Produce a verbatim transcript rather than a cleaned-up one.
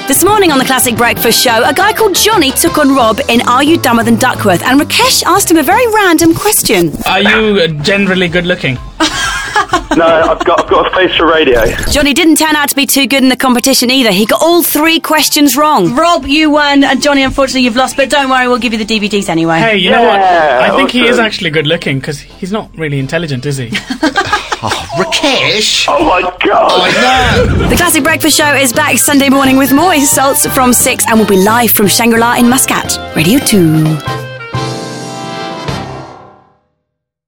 This morning on the Classic Breakfast Show, a guy called Johnny took on Rob in Are You Dumber Than Duckworth? And Rakesh asked him a very random question. Are you generally good looking? No, I've got, I've got a face for radio. Johnny didn't turn out to be too good in the competition either. He got all three questions wrong. Rob, you won, and Johnny, unfortunately, you've lost, but don't worry, we'll give you the D V Ds anyway. Hey, you Yeah, know what? I think he is awesome. actually good looking, because he's not really intelligent, is he? Oh, Rakesh! Oh my God! I know! The Classic Breakfast Show is back Sunday morning with more insults from six and will be live from Shangri-La in Muscat. Radio two.